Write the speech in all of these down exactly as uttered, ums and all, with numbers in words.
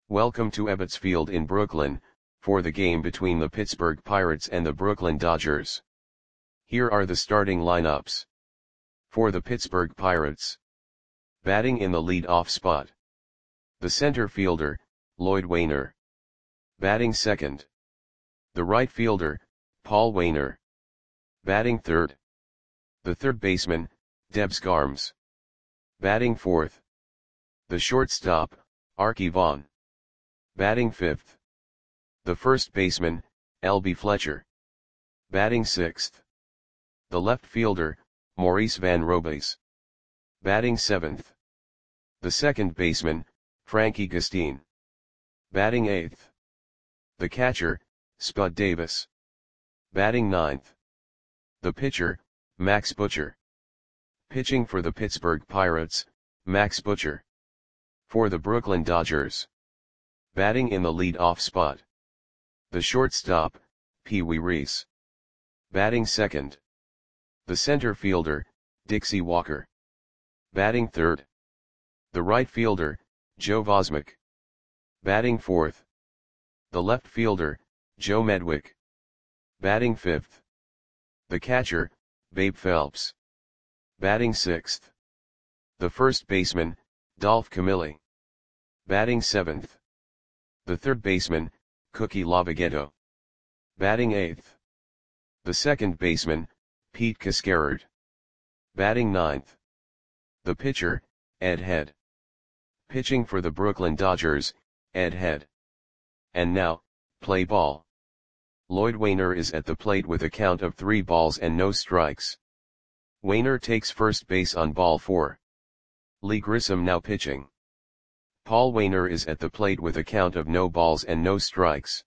Welcome to Ebbets Field in Brooklyn, for the game between the Pittsburgh Pirates and the Brooklyn Dodgers. Here are the starting lineups. For the Pittsburgh Pirates. Batting in the lead-off spot. The center fielder, Lloyd Waner. Batting second. The right fielder, Paul Waner. Batting third. The third baseman, Debs Garms. Batting fourth. The shortstop, Arky Vaughan. Batting fifth. The first baseman, L B Fletcher. Batting sixth. The left fielder, Maurice Van Robays. Batting seventh. The second baseman, Frankie Gustin. Batting eighth. The catcher, Spud Davis. Batting ninth. The pitcher, Max Butcher. Pitching for the Pittsburgh Pirates, Max Butcher. For the Brooklyn Dodgers. Batting in the lead-off spot. The shortstop, Pee Wee Reese. Batting second. The center fielder, Dixie Walker. Batting third. The right fielder, Joe Vosmick. Batting fourth. The left fielder, Joe Medwick. Batting fifth. The catcher, Babe Phelps. Batting sixth. The first baseman, Dolph Camilli. Batting seventh. The third baseman, Cookie Lavagetto. Batting eighth. The second baseman, Pete Cascarard. Batting ninth. The pitcher, Ed Head. Pitching for the Brooklyn Dodgers, Ed Head. And now, play ball. Lloyd Waner is at the plate with a count of three balls and no strikes. Waner takes first base on ball four. Lee Grissom now pitching. Paul Waner is at the plate with a count of no balls and no strikes.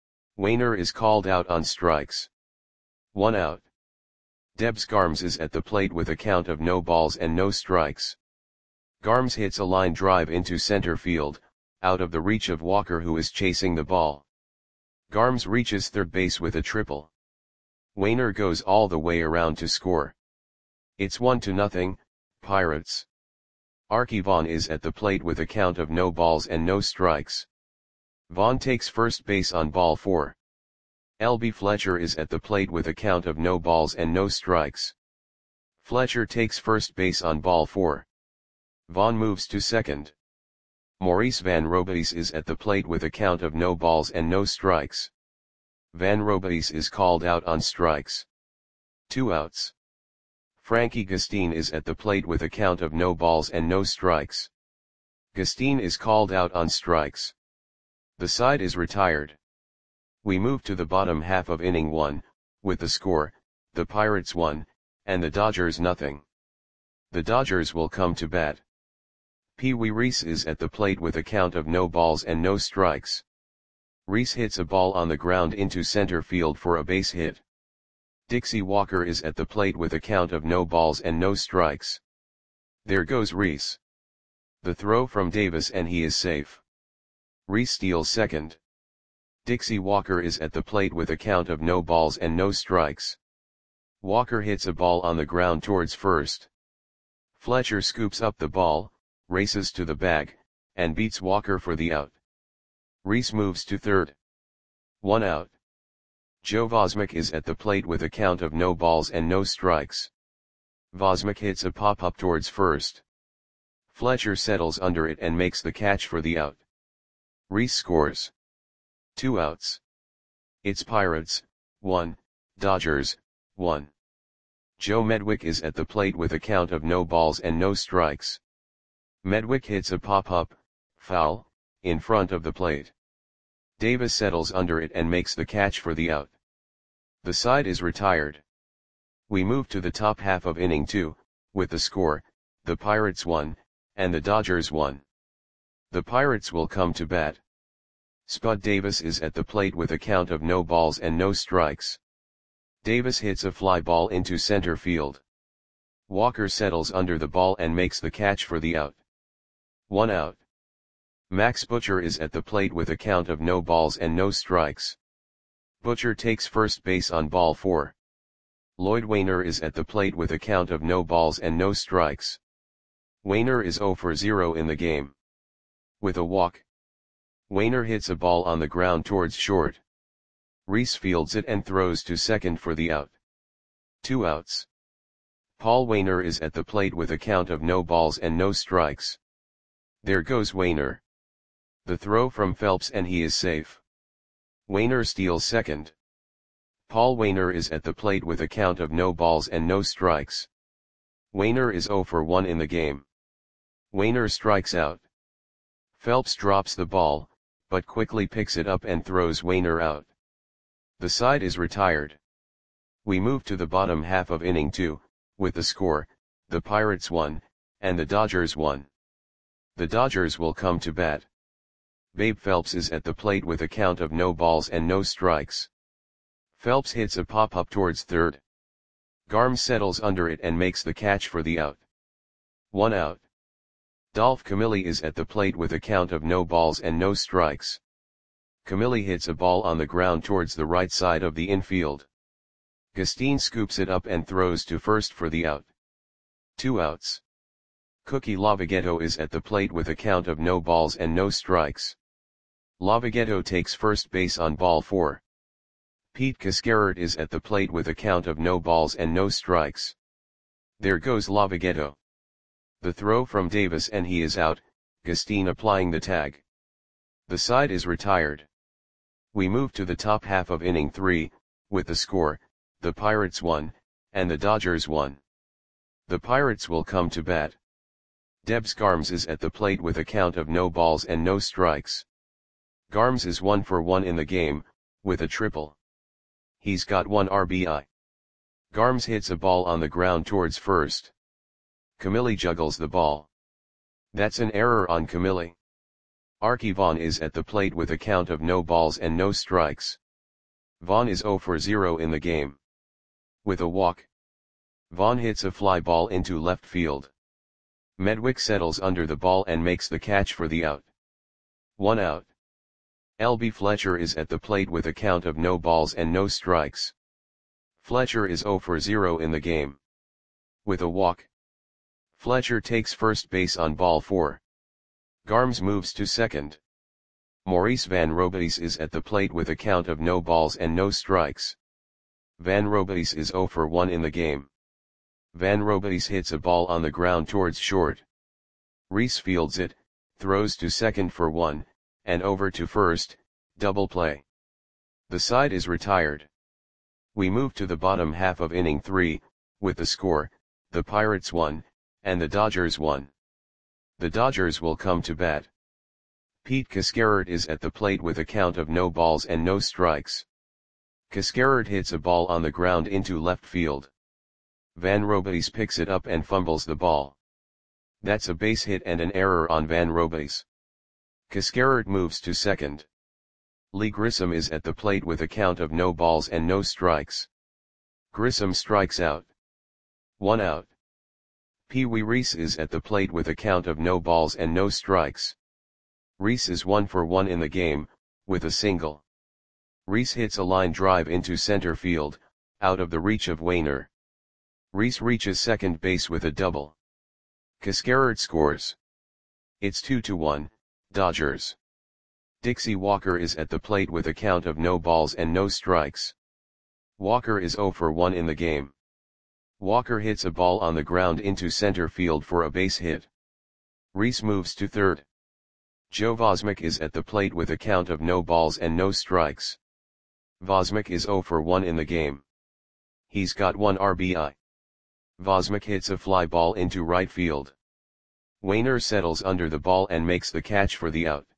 Waner is called out on strikes. One out. Debs Garms is at the plate with a count of no balls and no strikes. Garms hits a line drive into center field, out of the reach of Walker, who is chasing the ball. Garms reaches third base with a triple. Waner goes all the way around to score. It's one to nothing, Pirates. Arky Vaughan is at the plate with a count of no balls and no strikes. Vaughan takes first base on ball four. L B Fletcher is at the plate with a count of no balls and no strikes. Fletcher takes first base on ball four. Vaughan moves to second. Maurice Van Robays is at the plate with a count of no balls and no strikes. Van Robays is called out on strikes. Two outs. Frankie Gustin is at the plate with a count of no balls and no strikes. Gustin is called out on strikes. The side is retired. We move to the bottom half of inning one, with the score, the Pirates one, and the Dodgers nothing. The Dodgers will come to bat. Pee Wee Reese is at the plate with a count of no balls and no strikes. Reese hits a ball on the ground into center field for a base hit. Dixie Walker is at the plate with a count of no balls and no strikes. There goes Reese. The throw from Davis and he is safe. Reese steals second. Dixie Walker is at the plate with a count of no balls and no strikes. Walker hits a ball on the ground towards first. Fletcher scoops up the ball, races to the bag, and beats Walker for the out. Reese moves to third. One out. Joe Vosmick is at the plate with a count of no balls and no strikes. Vosmick hits a pop-up towards first. Fletcher settles under it and makes the catch for the out. Reese scores. Two outs. It's Pirates, one, Dodgers, one. Joe Medwick is at the plate with a count of no balls and no strikes. Medwick hits a pop-up, foul, in front of the plate. Davis settles under it and makes the catch for the out. The side is retired. We move to the top half of inning two, with the score, the Pirates one, and the Dodgers one. The Pirates will come to bat. Spud Davis is at the plate with a count of no balls and no strikes. Davis hits a fly ball into center field. Walker settles under the ball and makes the catch for the out. One out. Max Butcher is at the plate with a count of no balls and no strikes. Butcher takes first base on ball four. Lloyd Waner is at the plate with a count of no balls and no strikes. Waner is zero for zero in the game. With a walk. Wainer hits a ball on the ground towards short. Reese fields it and throws to second for the out. Two outs. Paul Wainer is at the plate with a count of no balls and no strikes. There goes Wainer. The throw from Phelps and he is safe. Wainer steals second. Paul Wainer is at the plate with a count of no balls and no strikes. Wainer is oh for one in the game. Wainer strikes out. Phelps drops the ball, but quickly picks it up and throws Wainer out. The side is retired. We move to the bottom half of inning two, with the score, the Pirates won, and the Dodgers won. The Dodgers will come to bat. Babe Phelps is at the plate with a count of no balls and no strikes. Phelps hits a pop-up towards third. Garm settles under it and makes the catch for the out. One out. Dolph Camilli is at the plate with a count of no balls and no strikes. Camilli hits a ball on the ground towards the right side of the infield. Gustine scoops it up and throws to first for the out. Two outs. Cookie Lavagetto is at the plate with a count of no balls and no strikes. Lavagetto takes first base on ball four. Pete Cascarert is at the plate with a count of no balls and no strikes. There goes Lavagetto. The throw from Davis and he is out, Gustine applying the tag. The side is retired. We move to the top half of inning three, with the score, the Pirates won, and the Dodgers won. The Pirates will come to bat. Debs Garms is at the plate with a count of no balls and no strikes. Garms is one for one in the game, with a triple. He's got one R B I. Garms hits a ball on the ground towards first. Camilli juggles the ball. That's an error on Camilli. Archie Vaughn is at the plate with a count of no balls and no strikes. Vaughn is oh for zero in the game. With a walk. Vaughn hits a fly ball into left field. Medwick settles under the ball and makes the catch for the out. One out. L B Fletcher is at the plate with a count of no balls and no strikes. Fletcher is oh for zero in the game. With a walk. Fletcher takes first base on ball four. Garms moves to second. Maurice Van Robies is at the plate with a count of no balls and no strikes. Van Robies is oh for one in the game. Van Robies hits a ball on the ground towards short. Reese fields it, throws to second for one, and over to first, double play. The side is retired. We move to the bottom half of inning three, with the score, the Pirates won, and the Dodgers won. The Dodgers will come to bat. Pete Cascarert is at the plate with a count of no balls and no strikes. Cascarert hits a ball on the ground into left field. Van Robies picks it up and fumbles the ball. That's a base hit and an error on Van Robies. Cascarert moves to second. Lee Grissom is at the plate with a count of no balls and no strikes. Grissom strikes out. One out. Pee Wee Reese is at the plate with a count of no balls and no strikes. Reese is one for one in the game, with a single. Reese hits a line drive into center field, out of the reach of Wainer. Reese reaches second base with a double. Cascarert scores. It's two to one, Dodgers. Dixie Walker is at the plate with a count of no balls and no strikes. Walker is oh for one in the game. Walker hits a ball on the ground into center field for a base hit. Reese moves to third. Joe Vosmick is at the plate with a count of no balls and no strikes. Vosmick is oh for one in the game. He's got one R B I. Vosmick hits a fly ball into right field. Wainer settles under the ball and makes the catch for the out.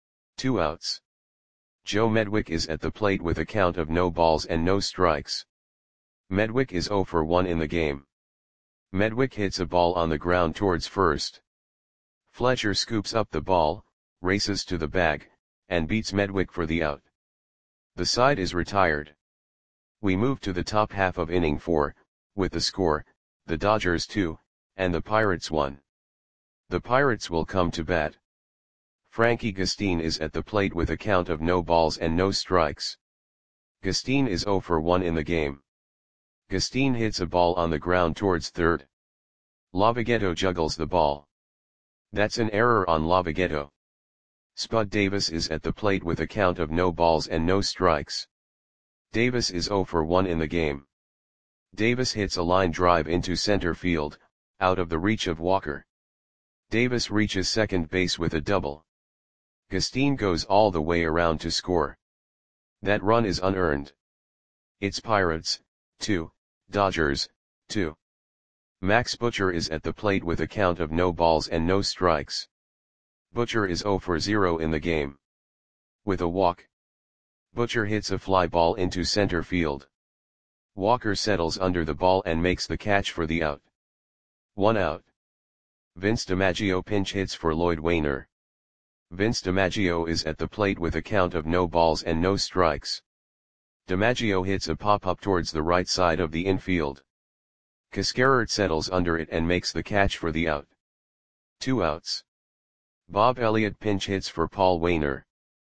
Two outs. Joe Medwick is at the plate with a count of no balls and no strikes. Medwick is oh for one in the game. Medwick hits a ball on the ground towards first. Fletcher scoops up the ball, races to the bag, and beats Medwick for the out. The side is retired. We move to the top half of inning four, with the score, the Dodgers two, and the Pirates one. The Pirates will come to bat. Frankie Gustine is at the plate with a count of no balls and no strikes. Gustine is oh for one in the game. Gustine hits a ball on the ground towards third. Lavagetto juggles the ball. That's an error on Lavagetto. Spud Davis is at the plate with a count of no balls and no strikes. Davis is zero for one in the game. Davis hits a line drive into center field, out of the reach of Walker. Davis reaches second base with a double. Gustin goes all the way around to score. That run is unearned. It's Pirates, two, Dodgers, two. Max Butcher is at the plate with a count of no balls and no strikes. Butcher is zero for zero in the game. With a walk, Butcher hits a fly ball into center field. Walker settles under the ball and makes the catch for the out. One out. Vince DiMaggio pinch hits for Lloyd Wainer. Vince DiMaggio is at the plate with a count of no balls and no strikes. DiMaggio hits a pop-up towards the right side of the infield. Cascarert settles under it and makes the catch for the out. Two outs. Bob Elliott pinch hits for Paul Wainer.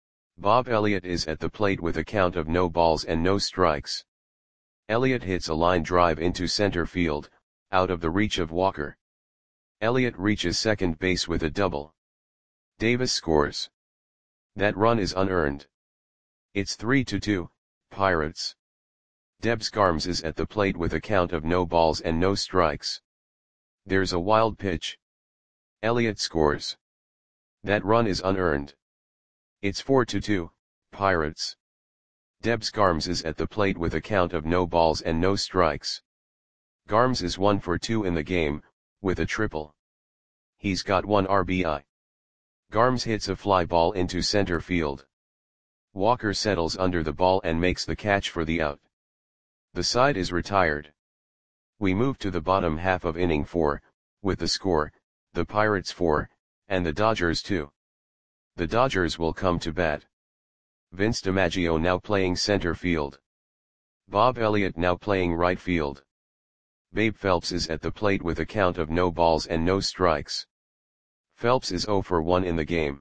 Bob Elliott is at the plate with a count of no balls and no strikes. Elliott hits a line drive into center field, out of the reach of Walker. Elliott reaches second base with a double. Davis scores. That run is unearned. It's three to two, Pirates. Debs Garms is at the plate with a count of no balls and no strikes. There's a wild pitch. Elliott scores. That run is unearned. It's four to two, Pirates. Debs Garms is at the plate with a count of no balls and no strikes. Garms is one for two in the game, with a triple. He's got one R B I. Garms hits a fly ball into center field. Walker settles under the ball and makes the catch for the out. The side is retired. We move to the bottom half of inning four, with the score, the Pirates four, and the Dodgers two. The Dodgers will come to bat. Vince DiMaggio now playing center field. Bob Elliott now playing right field. Babe Phelps is at the plate with a count of no balls and no strikes. Phelps is zero for one in the game.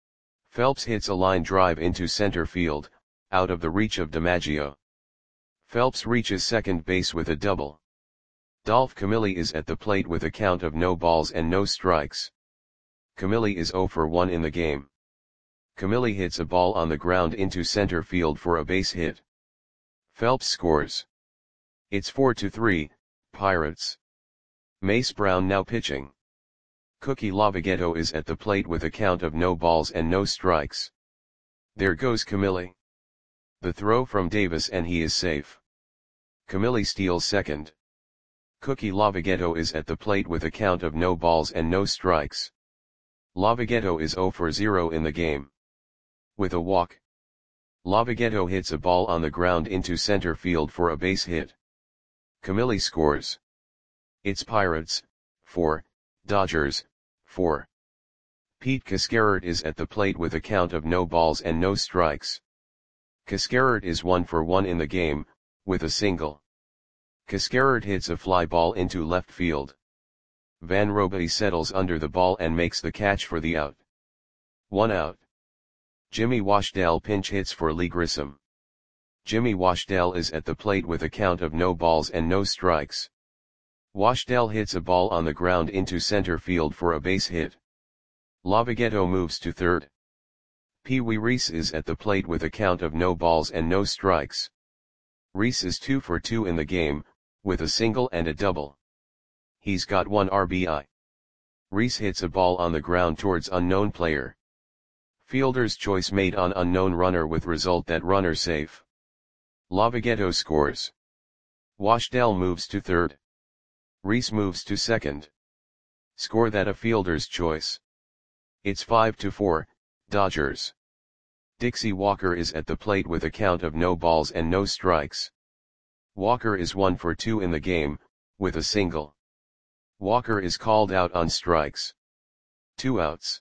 Phelps hits a line drive into center field, out of the reach of DiMaggio. Phelps reaches second base with a double. Dolph Camilli is at the plate with a count of no balls and no strikes. Camilli is zero for one in the game. Camilli hits a ball on the ground into center field for a base hit. Phelps scores. It's four to three, Pirates. Mace Brown now pitching. Cookie Lavagetto is at the plate with a count of no balls and no strikes. There goes Camilli. The throw from Davis and he is safe. Camilli steals second. Cookie Lavagetto is at the plate with a count of no balls and no strikes. Lavagetto is zero for zero in the game. With a walk, Lavagetto hits a ball on the ground into center field for a base hit. Camilli scores. It's Pirates, four, Dodgers, four. Pete Cascarert is at the plate with a count of no balls and no strikes. Cascarert is one for one in the game, with a single. Cascarert hits a fly ball into left field. Van Roby settles under the ball and makes the catch for the out. One out. Jimmy Washdale pinch hits for Lee Grissom. Jimmy Washdale is at the plate with a count of no balls and no strikes. Washdale hits a ball on the ground into center field for a base hit. Lavagetto moves to third. Pee Wee Reese is at the plate with a count of no balls and no strikes. Reese is two for two in the game, with a single and a double. He's got one R B I. Reese hits a ball on the ground towards unknown player. Fielder's choice made on unknown runner with result that runner safe. Lavagetto scores. Washdale moves to third. Reese moves to second. Score that a fielder's choice. It's five to four, Dodgers. Dixie Walker is at the plate with a count of no balls and no strikes. Walker is one for two in the game, with a single. Walker is called out on strikes. Two outs.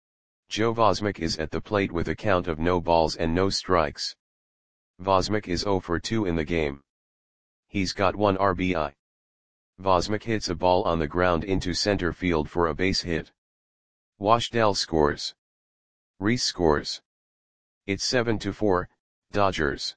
Joe Vosmick is at the plate with a count of no balls and no strikes. Vosmick is zero for two in the game. He's got one R B I. Vosmick hits a ball on the ground into center field for a base hit. Washdale scores. Reese scores. It's seven to four, Dodgers.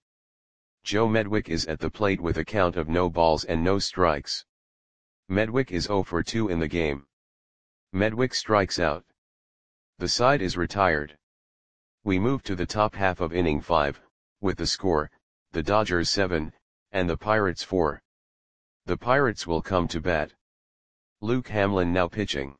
Joe Medwick is at the plate with a count of no balls and no strikes. Medwick is zero for two in the game. Medwick strikes out. The side is retired. We move to the top half of inning five, with the score, the Dodgers seven, and the Pirates four. The Pirates will come to bat. Luke Hamlin now pitching.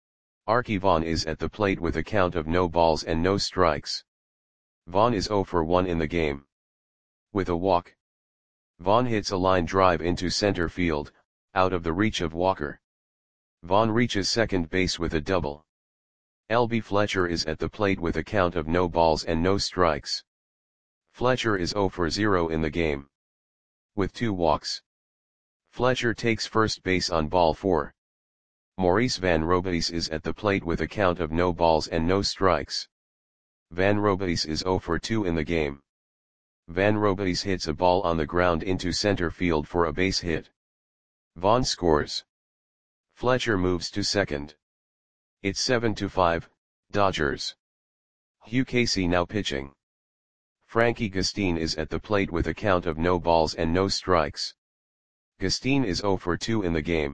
Arky Vaughan is at the plate with a count of no balls and no strikes. Vaughan is zero for one in the game. With a walk. Vaughan hits a line drive into center field, out of the reach of Walker. Vaughan reaches second base with a double. L B Fletcher is at the plate with a count of no balls and no strikes. Fletcher is zero for zero in the game. With two walks. Fletcher takes first base on ball four. Maurice Van Robies is at the plate with a count of no balls and no strikes. Van Robies is zero for two in the game. Van Robies hits a ball on the ground into center field for a base hit. Vaughan scores. Fletcher moves to second. It's seven to five, Dodgers. Hugh Casey now pitching. Frankie Gustin is at the plate with a count of no balls and no strikes. Gustin is zero for two in the game.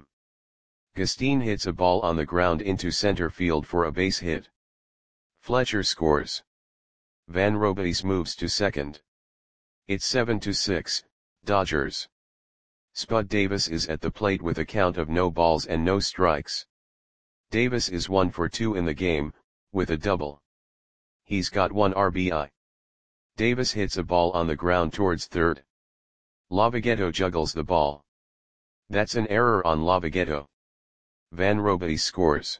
Gustin hits a ball on the ground into center field for a base hit. Fletcher scores. Van Robies moves to second. It's seven to six, Dodgers. Spud Davis is at the plate with a count of no balls and no strikes. Davis is one for two in the game, with a double. He's got one R B I. Davis hits a ball on the ground towards third. Lavagetto juggles the ball. That's an error on Lavagetto. Van Robies scores.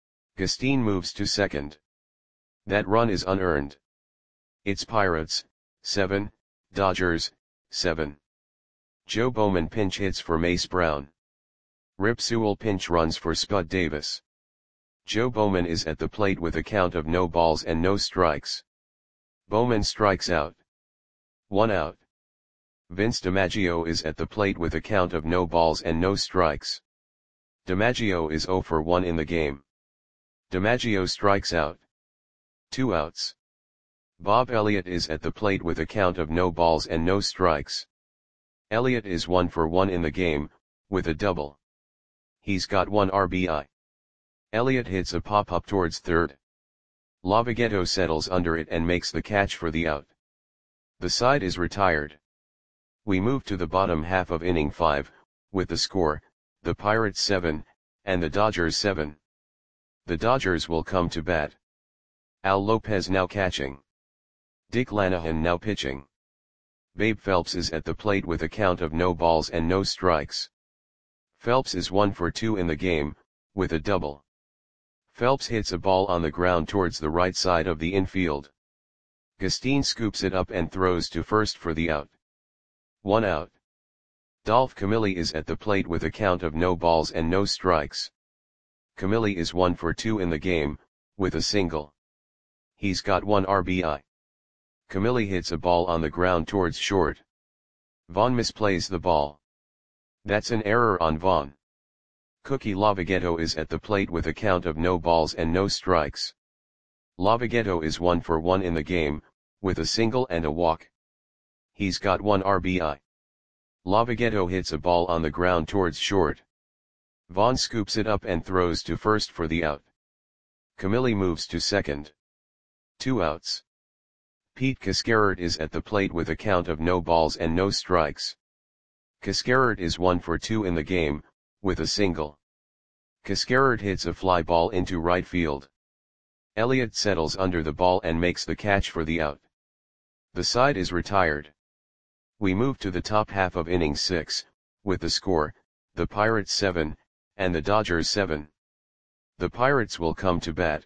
Gustin moves to second. That run is unearned. It's Pirates, seven, Dodgers, seven. Joe Bowman pinch hits for Mace Brown. Rip Sewell pinch runs for Spud Davis. Joe Bowman is at the plate with a count of no balls and no strikes. Bowman strikes out. One out. Vince DiMaggio is at the plate with a count of no balls and no strikes. DiMaggio is zero for one in the game. DiMaggio strikes out. Two outs. Bob Elliott is at the plate with a count of no balls and no strikes. Elliott is one for one in the game, with a double. He's got one R B I. Elliott hits a pop-up towards third. Lavagetto settles under it and makes the catch for the out. The side is retired. We move to the bottom half of inning five, with the score, the Pirates seven, and the Dodgers seven. The Dodgers will come to bat. Al Lopez now catching. Dick Lanahan now pitching. Babe Phelps is at the plate with a count of no balls and no strikes. Phelps is one for two in the game, with a double. Phelps hits a ball on the ground towards the right side of the infield. Gustin scoops it up and throws to first for the out. One out. Dolph Camilli is at the plate with a count of no balls and no strikes. Camilli is one for two in the game, with a single. He's got one R B I. Camilli hits a ball on the ground towards short. Vaughan misplays the ball. That's an error on Vaughan. Cookie Lavagetto is at the plate with a count of no balls and no strikes. Lavagetto is one for one in the game, with a single and a walk. He's got one R B I. Lavagetto hits a ball on the ground towards short. Vaughan scoops it up and throws to first for the out. Camilli moves to second. Two outs. Pete Cascarert is at the plate with a count of no balls and no strikes. Cascarert is one for two in the game, with a single. Cascarert hits a fly ball into right field. Elliott settles under the ball and makes the catch for the out. The side is retired. We move to the top half of inning six, with the score, the Pirates seven, and the Dodgers seven. The Pirates will come to bat.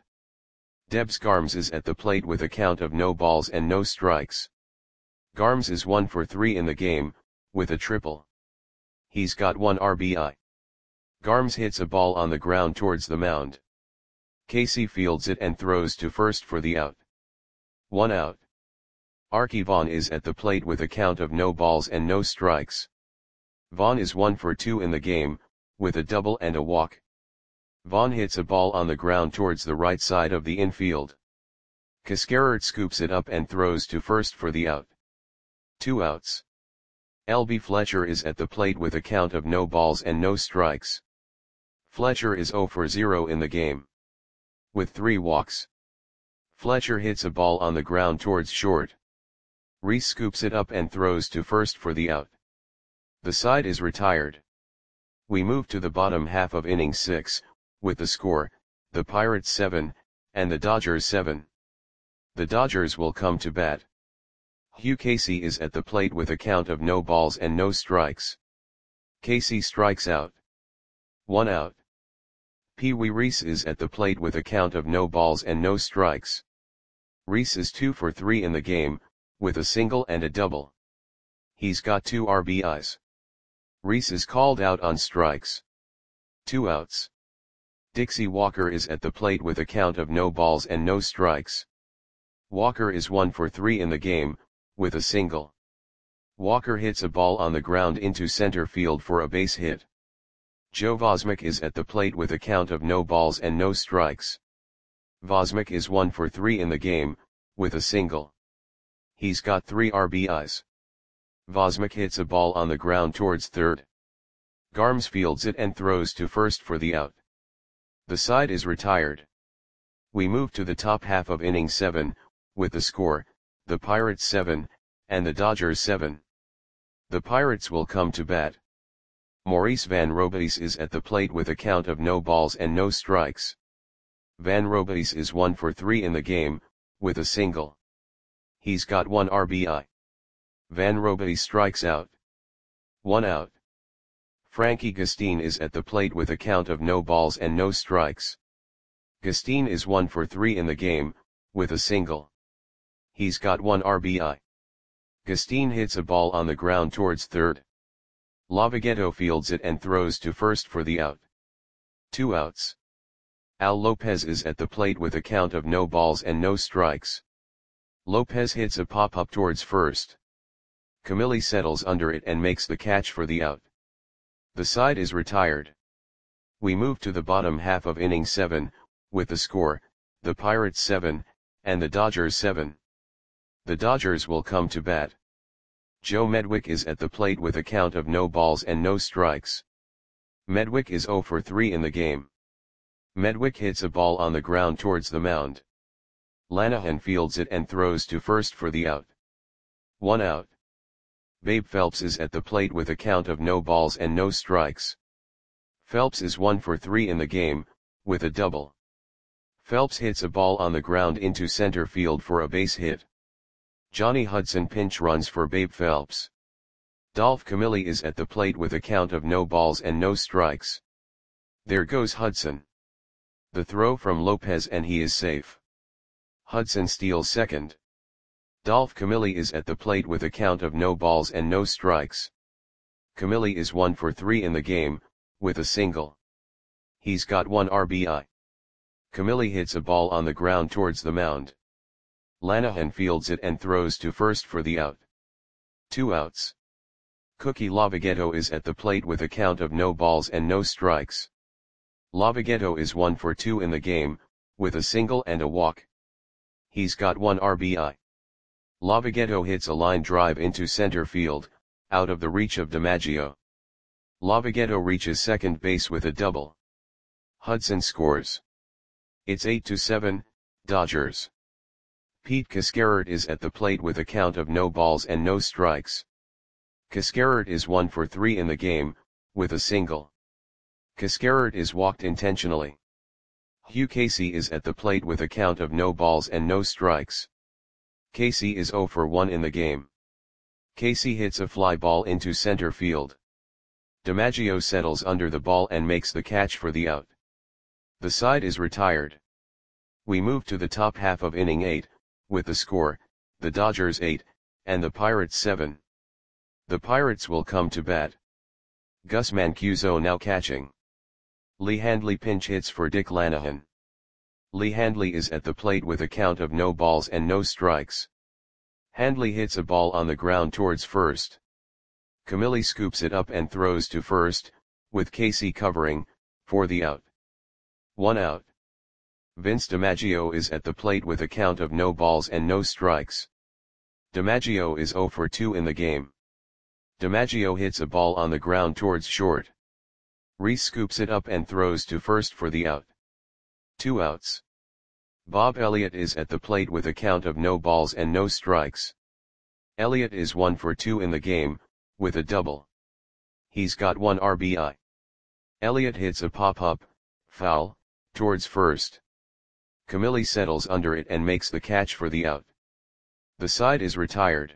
Debs Garms is at the plate with a count of no balls and no strikes. Garms is one for three in the game, with a triple. He's got one R B I. Garms hits a ball on the ground towards the mound. Casey fields it and throws to first for the out. One out. Arky Vaughan is at the plate with a count of no balls and no strikes. Vaughan is one for two in the game, with a double and a walk. Vaughan hits a ball on the ground towards the right side of the infield. Cascarert scoops it up and throws to first for the out. Two outs. L B Fletcher is at the plate with a count of no balls and no strikes. Fletcher is zero for zero in the game. With three walks. Fletcher hits a ball on the ground towards short. Reese scoops it up and throws to first for the out. The side is retired. We move to the bottom half of inning six, with the score, the Pirates seven, and the Dodgers seven. The Dodgers will come to bat. Hugh Casey is at the plate with a count of no balls and no strikes. Casey strikes out. One out. Pee Wee Reese is at the plate with a count of no balls and no strikes. Reese is two for three in the game, with a single and a double. He's got two R B Is. Reese is called out on strikes. Two outs. Dixie Walker is at the plate with a count of no balls and no strikes. Walker is one for three in the game, with a single. Walker hits a ball on the ground into center field for a base hit. Joe Vosmick is at the plate with a count of no balls and no strikes. Vosmick is one for three in the game, with a single. He's got three R B Is. Vosmick hits a ball on the ground towards third. Garms fields it and throws to first for the out. The side is retired. We move to the top half of inning seven, with the score, the Pirates seven, and the Dodgers seven. The Pirates will come to bat. Maurice Van Robies is at the plate with a count of no balls and no strikes. Van Robies is one for three in the game, with a single. He's got one R B I. Van Robies strikes out. One out. Frankie Gustine is at the plate with a count of no balls and no strikes. Gustine is one for three in the game, with a single. He's got one R B I. Gustine hits a ball on the ground towards third. Lavagetto fields it and throws to first for the out. Two outs. Al Lopez is at the plate with a count of no balls and no strikes. Lopez hits a pop-up towards first. Camilli settles under it and makes the catch for the out. The side is retired. We move to the bottom half of inning seven, with the score, the Pirates seven, and the Dodgers seven. The Dodgers will come to bat. Joe Medwick is at the plate with a count of no balls and no strikes. Medwick is zero for three in the game. Medwick hits a ball on the ground towards the mound. Lanahan fields it and throws to first for the out. One out. Babe Phelps is at the plate with a count of no balls and no strikes. Phelps is one for three in the game, with a double. Phelps hits a ball on the ground into center field for a base hit. Johnny Hudson pinch runs for Babe Phelps. Dolph Camilli is at the plate with a count of no balls and no strikes. There goes Hudson. The throw from Lopez and he is safe. Hudson steals second. Dolph Camilli is at the plate with a count of no balls and no strikes. Camilli is one for three in the game, with a single. He's got one R B I. Camilli hits a ball on the ground towards the mound. Lanahan fields it and throws to first for the out. Two outs. Cookie Lavagetto is at the plate with a count of no balls and no strikes. Lavagetto is one for two in the game, with a single and a walk. He's got one R B I. Lavagetto hits a line drive into center field, out of the reach of DiMaggio. Lavagetto reaches second base with a double. Hudson scores. It's eight to seven, Dodgers. Pete Cascarert is at the plate with a count of no balls and no strikes. Cascarert is one for three in the game, with a single. Cascarert is walked intentionally. Hugh Casey is at the plate with a count of no balls and no strikes. Casey is zero for one in the game. Casey hits a fly ball into center field. DiMaggio settles under the ball and makes the catch for the out. The side is retired. We move to the top half of inning eight, with the score, the Dodgers eight, and the Pirates seven. The Pirates will come to bat. Gus Mancuso now catching. Lee Handley pinch hits for Dick Lanahan. Lee Handley is at the plate with a count of no balls and no strikes. Handley hits a ball on the ground towards first. Camilli scoops it up and throws to first, with Casey covering, for the out. One out. Vince DiMaggio is at the plate with a count of no balls and no strikes. DiMaggio is zero for two in the game. DiMaggio hits a ball on the ground towards short. Reese scoops it up and throws to first for the out. Two outs. Bob Elliott is at the plate with a count of no balls and no strikes. Elliott is one for two in the game, with a double. He's got one R B I. Elliott hits a pop-up, foul, towards first. Camilli settles under it and makes the catch for the out. The side is retired.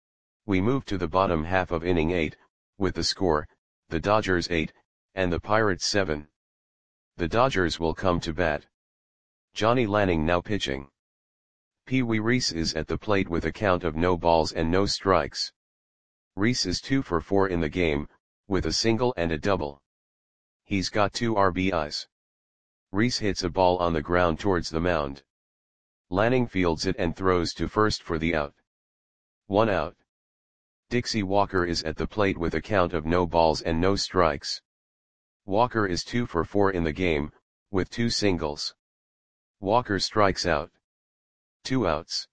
We move to the bottom half of inning eight, with the score, the Dodgers eight, and the Pirates seven. The Dodgers will come to bat. Johnny Lanning now pitching. Pee Wee Reese is at the plate with a count of no balls and no strikes. Reese is two for four in the game, with a single and a double. He's got two R B Is. Reese hits a ball on the ground towards the mound. Lanning fields it and throws to first for the out. One out. Dixie Walker is at the plate with a count of no balls and no strikes. Walker is two for four in the game, with two singles. Walker strikes out. Two outs.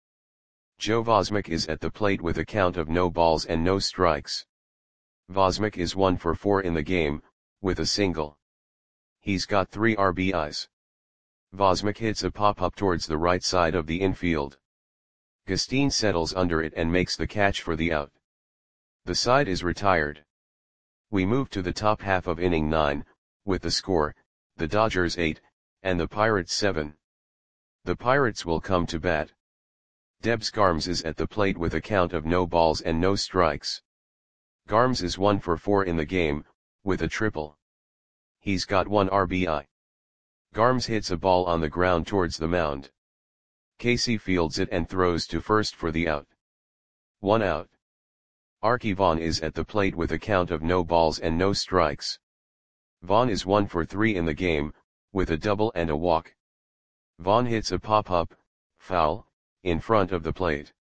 Joe Vosmick is at the plate with a count of no balls and no strikes. Vosmick is one for four in the game, with a single. He's got three R B Is. Vosmick hits a pop-up towards the right side of the infield. Gustine settles under it and makes the catch for the out. The side is retired. We move to the top half of inning nine, with the score, the Dodgers eight, and the Pirates seven. The Pirates will come to bat. Debs Garms is at the plate with a count of no balls and no strikes. Garms is one for four in the game, with a triple. He's got one R B I. Garms hits a ball on the ground towards the mound. Casey fields it and throws to first for the out. One out. Archie Vaughn is at the plate with a count of no balls and no strikes. Vaughn is one for three in the game, with a double and a walk. Vaughn hits a pop-up, foul, in front of the plate.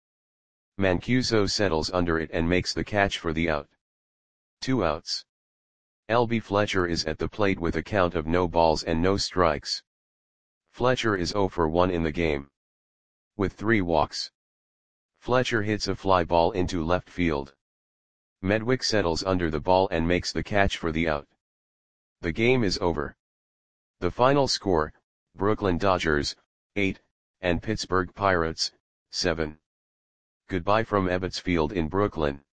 Mancuso settles under it and makes the catch for the out. Two outs. L B Fletcher is at the plate with a count of no balls and no strikes. Fletcher is zero for one in the game, with three walks. Fletcher hits a fly ball into left field. Medwick settles under the ball and makes the catch for the out. The game is over. The final score, Brooklyn Dodgers, eight, and Pittsburgh Pirates, seven. Goodbye from Ebbets Field in Brooklyn.